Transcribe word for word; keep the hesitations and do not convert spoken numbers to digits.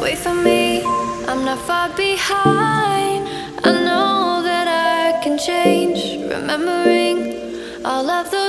Wait for me, I'm not far behind. I know that I can change, remembering all of the